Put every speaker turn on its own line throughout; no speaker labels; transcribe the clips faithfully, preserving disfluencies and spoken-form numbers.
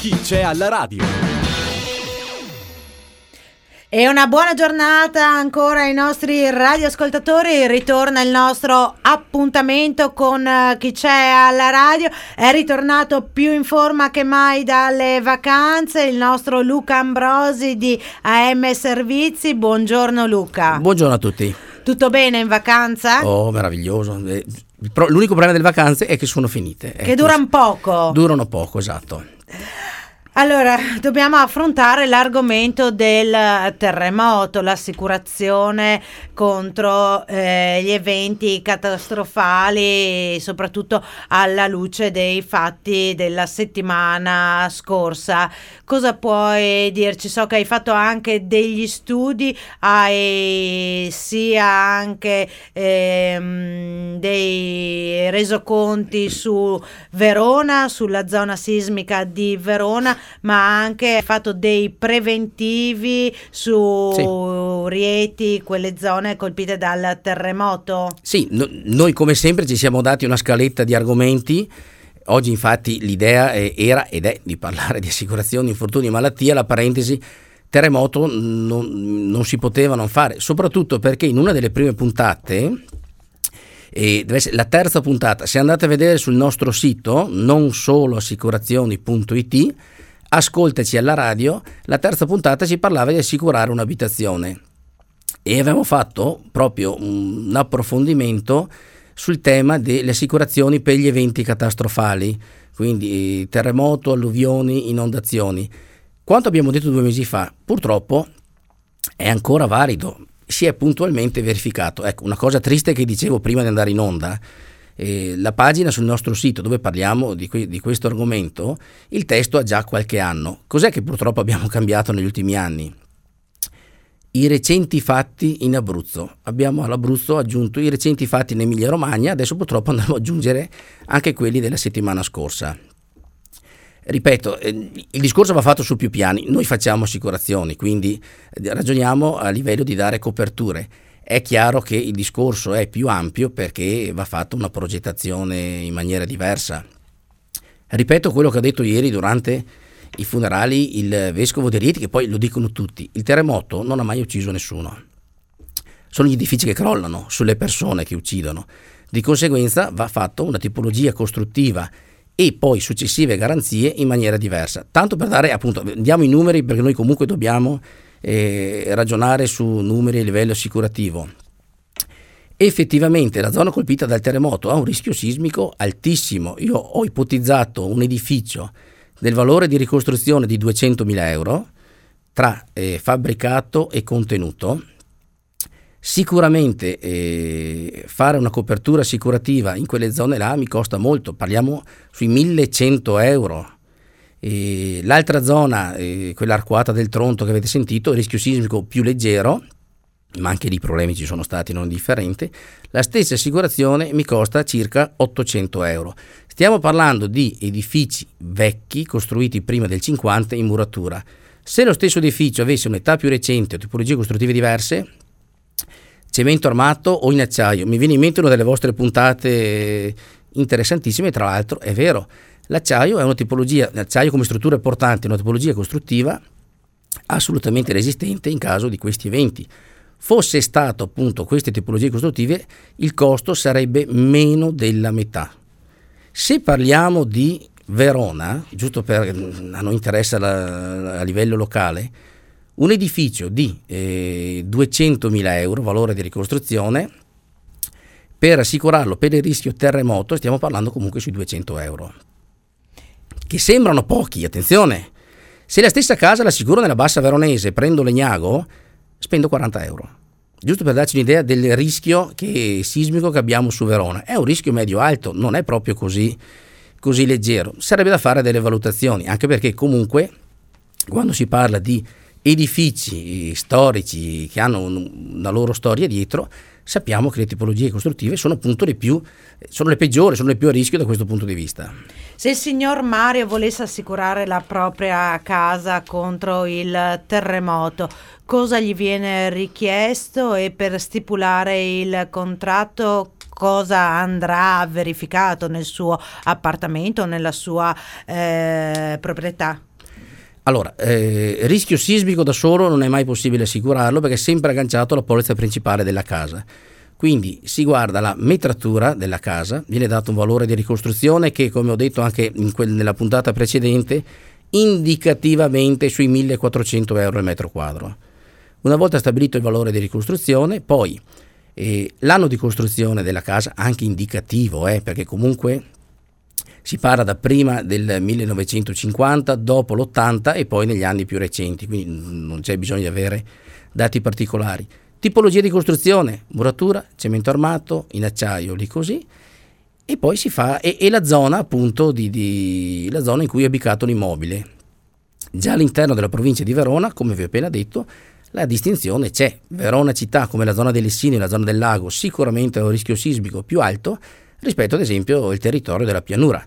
Chi c'è alla radio?
E una buona giornata ancora ai nostri radioascoltatori. Ritorna il nostro appuntamento con uh, Chi c'è alla radio. È ritornato più in forma che mai dalle vacanze il nostro Luca Ambrosi di A M Servizi. Buongiorno Luca.
Buongiorno a tutti.
Tutto bene in vacanza?
Oh, meraviglioso. Eh, L'unico problema delle vacanze è che sono finite.
Che durano poco.
Durano poco, esatto.
Allora, dobbiamo affrontare l'argomento del terremoto, l'assicurazione contro eh, gli eventi catastrofali, soprattutto alla luce dei fatti della settimana scorsa. Cosa puoi dirci? So che hai fatto anche degli studi, hai sia anche ehm, dei resoconti su Verona, sulla zona sismica di Verona, ma anche fatto dei preventivi su sì. Rieti, quelle zone colpite dal terremoto?
Sì, no, noi come sempre ci siamo dati una scaletta di argomenti. Oggi infatti l'idea è, era ed è di parlare di assicurazioni, infortuni e malattia. La parentesi terremoto non, non si poteva non fare, soprattutto perché in una delle prime puntate, e deve essere la terza puntata, se andate a vedere sul nostro sito non solo assicurazioni punto it, ascoltaci alla radio, la terza puntata ci parlava di assicurare un'abitazione e avevamo fatto proprio un approfondimento sul tema delle assicurazioni per gli eventi catastrofali, quindi terremoto, alluvioni, inondazioni. Quanto abbiamo detto due mesi fa, purtroppo è ancora valido, si è puntualmente verificato. Ecco, una cosa triste che dicevo prima di andare in onda, eh, la pagina sul nostro sito dove parliamo di, que- di questo argomento, il testo ha già qualche anno. Cos'è che purtroppo abbiamo cambiato negli ultimi anni? I recenti fatti in Abruzzo. Abbiamo all'Abruzzo aggiunto i recenti fatti in Emilia Romagna, adesso purtroppo andremo ad aggiungere anche quelli della settimana scorsa. Ripeto, eh, il discorso va fatto su più piani. Noi facciamo assicurazioni, quindi eh, ragioniamo a livello di dare coperture. È chiaro che il discorso è più ampio perché va fatta una progettazione in maniera diversa. Ripeto quello che ha detto ieri durante i funerali il vescovo di Rieti, che poi lo dicono tutti: il terremoto non ha mai ucciso nessuno, sono gli edifici che crollano sulle persone che uccidono. Di conseguenza va fatta una tipologia costruttiva e poi successive garanzie in maniera diversa, tanto per dare, appunto, diamo i numeri perché noi comunque dobbiamo eh, ragionare su numeri a livello assicurativo. Effettivamente la zona colpita dal terremoto ha un rischio sismico altissimo. Io ho ipotizzato un edificio del valore di ricostruzione di duecentomila euro tra eh, fabbricato e contenuto. Sicuramente eh, fare una copertura assicurativa in quelle zone là mi costa molto, parliamo sui millecento euro. E l'altra zona, eh, quella arcuata del Tronto che avete sentito, rischio sismico più leggero, ma anche lì i problemi ci sono stati non indifferenti, la stessa assicurazione mi costa circa ottocento euro. Stiamo parlando di edifici vecchi costruiti prima del cinquanta in muratura. Se lo stesso edificio avesse un'età più recente o tipologie costruttive diverse, cemento armato o in acciaio, mi viene in mente una delle vostre puntate interessantissime, tra l'altro è vero, l'acciaio è una tipologia, l'acciaio come struttura portante è una tipologia costruttiva assolutamente resistente in caso di questi eventi. Fosse stato appunto queste tipologie costruttive, il costo sarebbe meno della metà. Se parliamo di Verona, giusto per a noi interessa la, a livello locale, un edificio di eh, duecentomila euro valore di ricostruzione, per assicurarlo per il rischio terremoto stiamo parlando comunque sui duecento euro, che sembrano pochi, attenzione. Se la stessa casa la assicuro nella bassa veronese, prendo Legnago, spendo quaranta euro, giusto per darci un'idea del rischio che, sismico che abbiamo su Verona. È un rischio medio-alto, non è proprio così, così leggero. Sarebbe da fare delle valutazioni, anche perché comunque quando si parla di edifici storici che hanno una loro storia dietro, sappiamo che le tipologie costruttive sono appunto le più, sono le peggiori, sono le più a rischio da questo punto di vista.
Se il signor Mario volesse assicurare la propria casa contro il terremoto, cosa gli viene richiesto e per stipulare il contratto cosa andrà verificato nel suo appartamento, nella sua eh, proprietà?
Allora, eh, rischio sismico da solo non è mai possibile assicurarlo perché è sempre agganciato alla polizza principale della casa. Quindi si guarda la metratura della casa, viene dato un valore di ricostruzione che, come ho detto anche in quel, nella puntata precedente, indicativamente sui millequattrocento euro al metro quadro. Una volta stabilito il valore di ricostruzione, poi eh, l'anno di costruzione della casa, anche indicativo, eh, perché comunque si parla da prima del millenovecentocinquanta, dopo l'ottanta e poi negli anni più recenti, quindi non c'è bisogno di avere dati particolari. Tipologia di costruzione, muratura, cemento armato, in acciaio, lì così, e poi si fa, e, e la zona appunto, di, di, la zona in cui è ubicato l'immobile. Già all'interno della provincia di Verona, come vi ho appena detto, la distinzione c'è. Verona città, come la zona dei Lessini, la zona del lago, sicuramente ha un rischio sismico più alto rispetto ad esempio al territorio della pianura.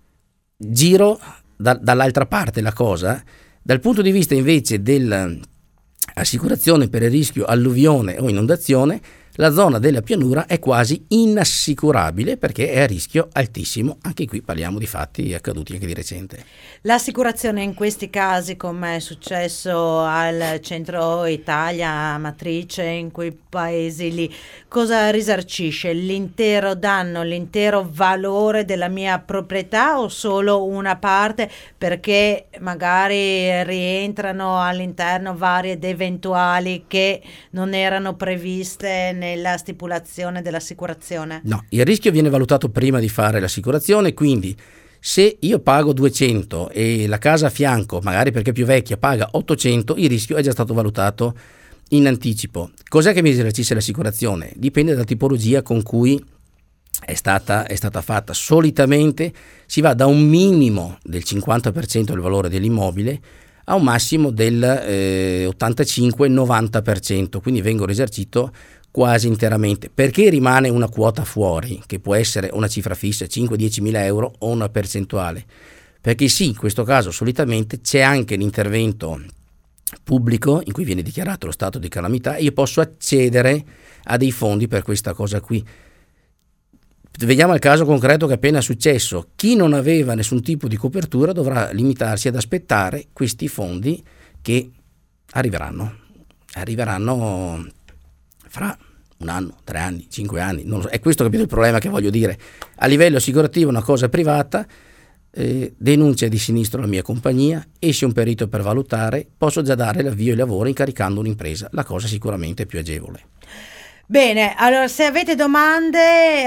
Giro da, dall'altra parte la cosa, dal punto di vista invece del assicurazione per il rischio alluvione o inondazione, la zona della pianura è quasi inassicurabile perché è a rischio altissimo. Anche qui parliamo di fatti accaduti anche di recente.
L'assicurazione in questi casi, come è successo al centro Italia matrice, in quei paesi lì, cosa risarcisce? L'intero danno, l'intero valore della mia proprietà o solo una parte, perché magari rientrano all'interno varie ed eventuali che non erano previste nella stipulazione dell'assicurazione?
No, il rischio viene valutato prima di fare l'assicurazione, quindi se io pago duecento e la casa a fianco, magari perché è più vecchia, paga ottocento, il rischio è già stato valutato in anticipo. Cos'è che mi risarcisce l'assicurazione? Dipende dalla tipologia con cui è stata, è stata fatta. Solitamente si va da un minimo del cinquanta per cento del valore dell'immobile a un massimo del eh, ottantacinque novanta per cento, quindi vengo risarcito quasi interamente, perché rimane una quota fuori, che può essere una cifra fissa, cinque dieci mila euro o una percentuale, perché sì, in questo caso solitamente c'è anche l'intervento pubblico in cui viene dichiarato lo stato di calamità e io posso accedere a dei fondi per questa cosa qui. Vediamo il caso concreto che è appena successo. Chi non aveva nessun tipo di copertura dovrà limitarsi ad aspettare questi fondi che arriveranno arriveranno fra un anno, tre anni, cinque anni, non so. È questo, capito, il problema che voglio dire. A livello assicurativo è una cosa privata, eh, denuncia di sinistro la mia compagnia, esce un perito per valutare, posso già dare l'avvio ai lavori incaricando un'impresa, la cosa sicuramente è più agevole.
Bene, allora se avete domande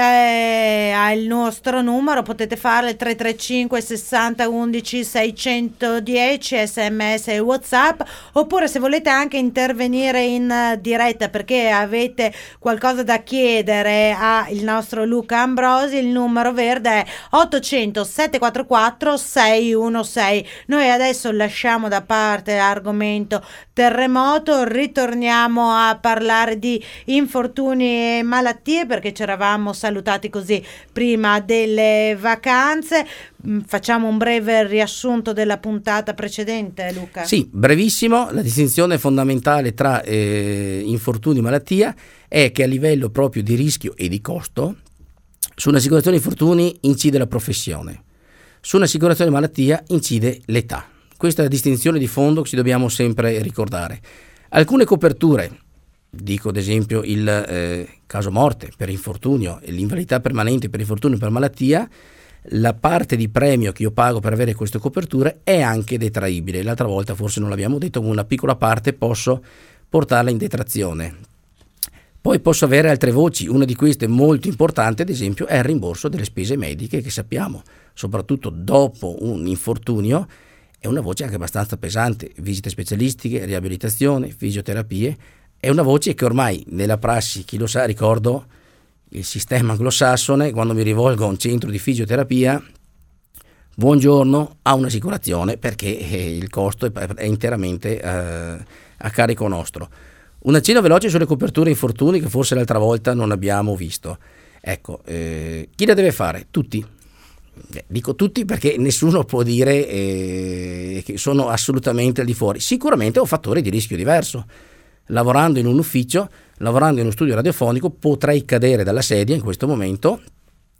eh, al nostro numero potete farle tre tre cinque sessanta undici seicentodieci sms e WhatsApp, oppure se volete anche intervenire in uh, diretta perché avete qualcosa da chiedere al nostro Luca Ambrosi, il numero verde è ottocento settecentoquarantaquattro seicentosei. Noi adesso lasciamo da parte l'argomento terremoto, ritorniamo a parlare di infortuni e malattie perché ci eravamo salutati così prima delle vacanze. Facciamo un breve riassunto della puntata precedente, Luca.
Sì, brevissimo. La distinzione fondamentale tra eh, infortuni e malattia è che a livello proprio di rischio e di costo su un'assicurazione infortuni incide la professione, su un'assicurazione malattia incide l'età. Questa è la distinzione di fondo che ci dobbiamo sempre ricordare. Alcune coperture, dico ad esempio il eh, caso morte per infortunio e l'invalidità permanente per infortunio per malattia, la parte di premio che io pago per avere queste coperture è anche detraibile. L'altra volta forse non l'abbiamo detto, con una piccola parte posso portarla in detrazione. Poi posso avere altre voci, una di queste molto importante ad esempio è il rimborso delle spese mediche, che sappiamo soprattutto dopo un infortunio è una voce anche abbastanza pesante, visite specialistiche, riabilitazione, fisioterapie. È una voce che ormai nella prassi, chi lo sa, ricordo il sistema anglosassone, quando mi rivolgo a un centro di fisioterapia, buongiorno, ha un'assicurazione perché il costo è interamente eh, a carico nostro. Un accenno veloce sulle coperture infortuni che forse l'altra volta non abbiamo visto. Ecco, eh, chi la deve fare? Tutti. Eh, dico tutti perché nessuno può dire eh, che sono assolutamente al di fuori. Sicuramente ho fattori di rischio diverso. Lavorando in un ufficio, lavorando in uno studio radiofonico, potrei cadere dalla sedia in questo momento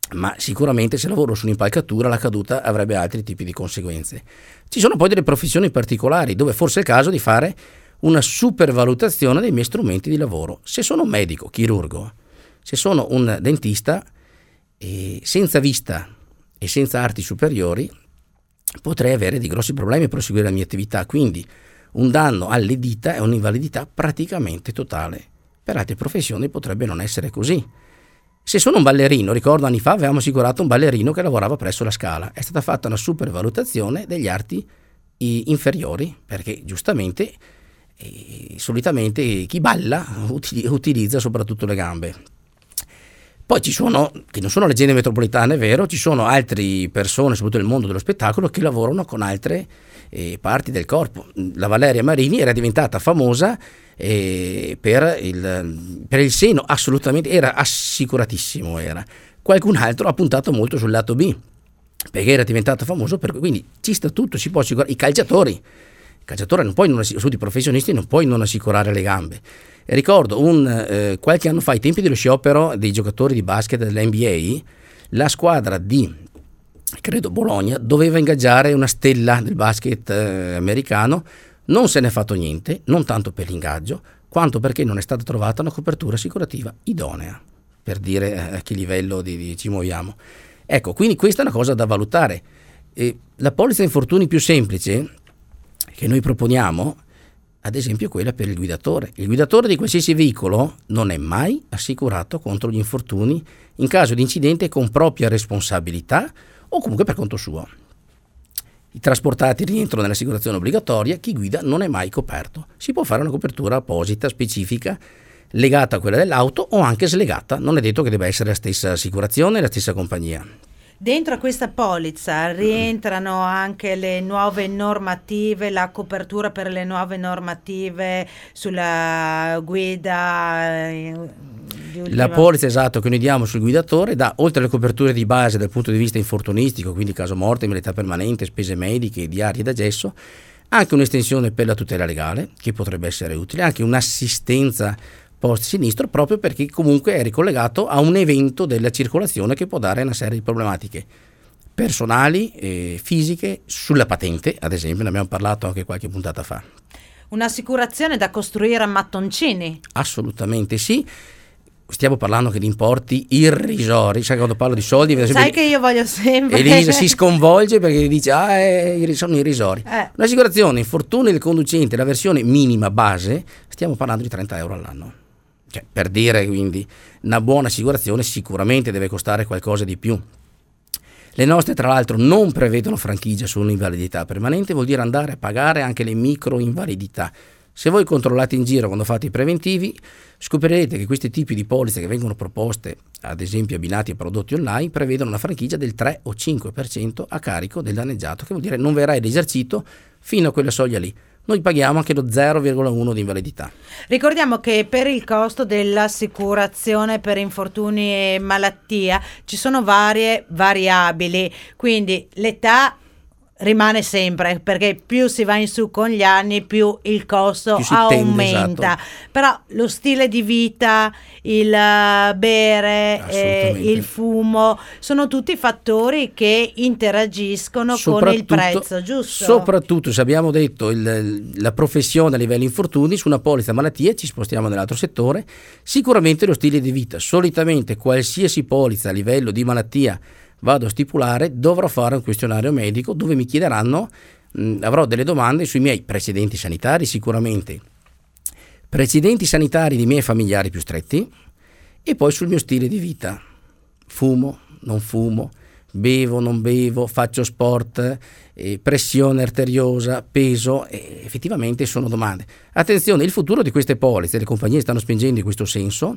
ma sicuramente se lavoro su un'impalcatura la caduta avrebbe altri tipi di conseguenze. Ci sono poi delle professioni particolari dove forse è il caso di fare una supervalutazione dei miei strumenti di lavoro. Se sono un medico, chirurgo, se sono un dentista, eh, senza vista e senza arti superiori potrei avere dei grossi problemi a proseguire la mia attività, quindi un danno alle dita è un'invalidità praticamente totale. Per altre professioni potrebbe non essere così. Se sono un ballerino, ricordo anni fa avevamo assicurato un ballerino che lavorava presso la Scala, è stata fatta una supervalutazione degli arti inferiori, perché giustamente eh, solitamente chi balla uti- utilizza soprattutto le gambe. Poi ci sono, che non sono leggende metropolitane, è vero, ci sono altre persone, soprattutto nel mondo dello spettacolo, che lavorano con altre eh, parti del corpo. La Valeria Marini era diventata famosa eh, per, il, per il seno, assolutamente, era assicuratissimo. Era. Qualcun altro ha puntato molto sul lato B, perché era diventato famoso, per, quindi ci sta tutto, si può assicurare. I calciatori, i calciatori non puoi non assicurare, tutti i professionisti non puoi non assicurare le gambe. E ricordo un, eh, qualche anno fa, ai tempi dello sciopero dei giocatori di basket dell'N B A, la squadra di, credo Bologna, doveva ingaggiare una stella del basket eh, americano, non se ne è fatto niente, non tanto per l'ingaggio, quanto perché non è stata trovata una copertura assicurativa idonea, per dire eh, a che livello di, di, ci muoviamo. Ecco, quindi questa è una cosa da valutare. E la polizza infortuni più semplice che noi proponiamo, ad esempio quella per il guidatore. Il guidatore di qualsiasi veicolo non è mai assicurato contro gli infortuni in caso di incidente con propria responsabilità o comunque per conto suo. I trasportati rientrano nell'assicurazione obbligatoria, chi guida non è mai coperto. Si può fare una copertura apposita, specifica, legata a quella dell'auto o anche slegata, non è detto che debba essere la stessa assicurazione e la stessa compagnia.
Dentro a questa polizza rientrano anche le nuove normative, la copertura per le nuove normative sulla guida. Eh,
la polizza, esatto, che noi diamo sul guidatore dà, oltre alle coperture di base dal punto di vista infortunistico, quindi caso morte, invalidità permanente, spese mediche, diarie da gesso, anche un'estensione per la tutela legale, che potrebbe essere utile, anche un'assistenza post sinistro, proprio perché comunque è ricollegato a un evento della circolazione che può dare una serie di problematiche personali e fisiche sulla patente, ad esempio, ne abbiamo parlato anche qualche puntata fa.
Un'assicurazione da costruire a mattoncini?
Assolutamente sì. Stiamo parlando anche di importi irrisori, sai, quando parlo di soldi
sai sempre... che io voglio sempre
Elisa si sconvolge perché dice ah eh, sono irrisori. eh. Un'assicurazione infortuni del conducente, la versione minima base, stiamo parlando di trenta euro all'anno. Cioè, per dire, quindi una buona assicurazione sicuramente deve costare qualcosa di più. Le nostre tra l'altro non prevedono franchigia sull'invalidità permanente, vuol dire andare a pagare anche le micro invalidità. Se voi controllate in giro quando fate i preventivi, scoprirete che questi tipi di polizze che vengono proposte, ad esempio abbinati a prodotti online, prevedono una franchigia del tre o cinque per cento a carico del danneggiato, che vuol dire non verrà risarcito fino a quella soglia lì. Noi paghiamo anche lo zero virgola uno di invalidità.
Ricordiamo che per il costo dell'assicurazione per infortuni e malattia ci sono varie variabili, quindi l'età rimane sempre, perché più si va in su con gli anni più il costo più aumenta, esatto. Però lo stile di vita, il bere, eh, il fumo sono tutti fattori che interagiscono con il prezzo, giusto?
Soprattutto se abbiamo detto il, la professione a livello infortuni, su una polizza malattie ci spostiamo nell'altro settore, sicuramente lo stile di vita. Solitamente qualsiasi polizza a livello di malattia vado a stipulare, dovrò fare un questionario medico dove mi chiederanno, mh, avrò delle domande sui miei precedenti sanitari, sicuramente precedenti sanitari dei miei familiari più stretti, e poi sul mio stile di vita. Fumo, non fumo, bevo, non bevo, faccio sport, eh, pressione arteriosa, peso, eh, effettivamente sono domande. Attenzione, il futuro di queste polizze, le compagnie stanno spingendo in questo senso,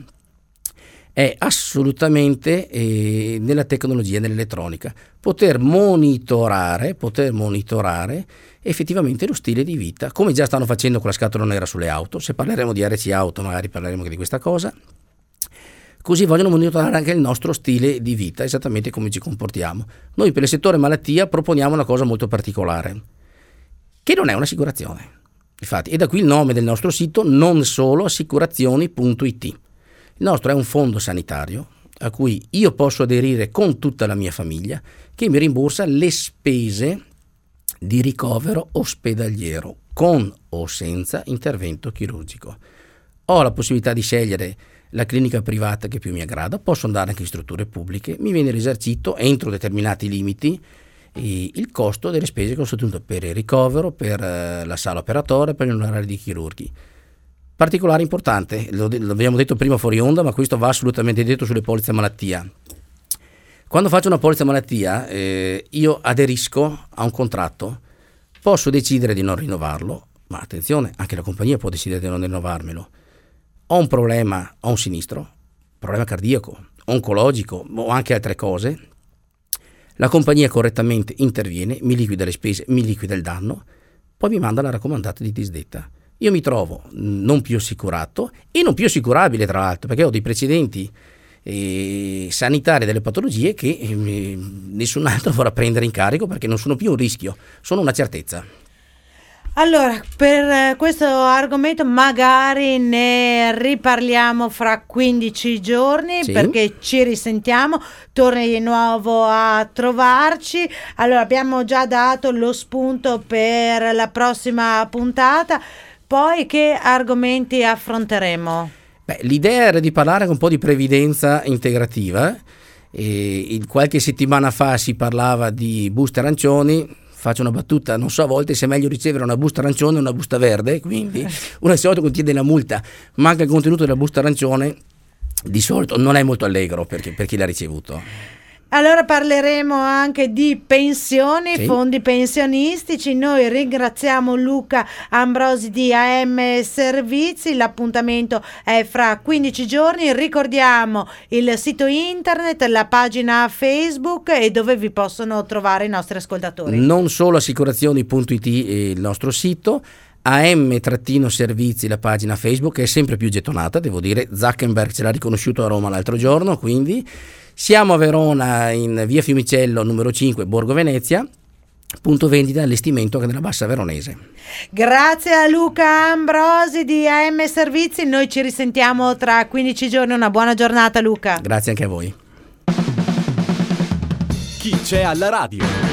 è assolutamente eh, nella tecnologia, nell'elettronica, poter monitorare, poter monitorare effettivamente lo stile di vita, come già stanno facendo con la scatola nera sulle auto. Se parleremo di R C auto magari parleremo anche di questa cosa. Così vogliono monitorare anche il nostro stile di vita, esattamente come ci comportiamo. Noi per il settore malattia proponiamo una cosa molto particolare, che non è un'assicurazione. Infatti, e da qui il nome del nostro sito, non solo assicurazioni punto it. Il nostro è un fondo sanitario a cui io posso aderire con tutta la mia famiglia, che mi rimborsa le spese di ricovero ospedaliero con o senza intervento chirurgico. Ho la possibilità di scegliere la clinica privata che più mi aggrada, posso andare anche in strutture pubbliche, mi viene risarcito entro determinati limiti il costo delle spese che ho sostenuto per il ricovero, per la sala operatoria, per gli onorari di chirurghi. Particolare importante, lo, lo abbiamo detto prima fuori onda, ma questo va assolutamente detto sulle polizze malattia. Quando faccio una polizza malattia, eh, io aderisco a un contratto, posso decidere di non rinnovarlo, ma attenzione, anche la compagnia può decidere di non rinnovarmelo. Ho un problema, ho un sinistro, problema cardiaco, oncologico o anche altre cose, la compagnia correttamente interviene, mi liquida le spese, mi liquida il danno, poi mi manda la raccomandata di disdetta. Io mi trovo non più assicurato e non più assicurabile, tra l'altro, perché ho dei precedenti eh, sanitari delle patologie che eh, nessun altro vorrà prendere in carico perché non sono più un rischio, sono una certezza.
Allora, per questo argomento magari ne riparliamo fra quindici giorni, sì, perché ci risentiamo, torni di nuovo a trovarci. Allora, abbiamo già dato lo spunto per la prossima puntata, poi che argomenti affronteremo?
Beh, l'idea era di parlare un po' di previdenza integrativa. E in qualche settimana fa si parlava di buste arancioni. Faccio una battuta, non so a volte se è meglio ricevere una busta arancione o una busta verde, quindi una di solito contiene la multa, ma anche il contenuto della busta arancione di solito non è molto allegro per chi, per chi l'ha ricevuto.
Allora parleremo anche di pensioni, sì, fondi pensionistici. Noi ringraziamo Luca Ambrosi di A M Servizi, l'appuntamento è fra quindici giorni, ricordiamo il sito internet, la pagina Facebook e dove vi possono trovare i nostri ascoltatori.
Non solo assicurazioni punto it è il nostro sito, A M Servizi la pagina Facebook, che è sempre più gettonata, devo dire, Zuckerberg ce l'ha riconosciuto a Roma l'altro giorno, quindi siamo a Verona in via Fiumicello numero cinque, Borgo Venezia, punto vendita e allestimento anche nella Bassa Veronese.
Grazie a Luca Ambrosi di A M Servizi, noi ci risentiamo tra quindici giorni, una buona giornata Luca.
Grazie anche a voi.
Chi c'è alla radio?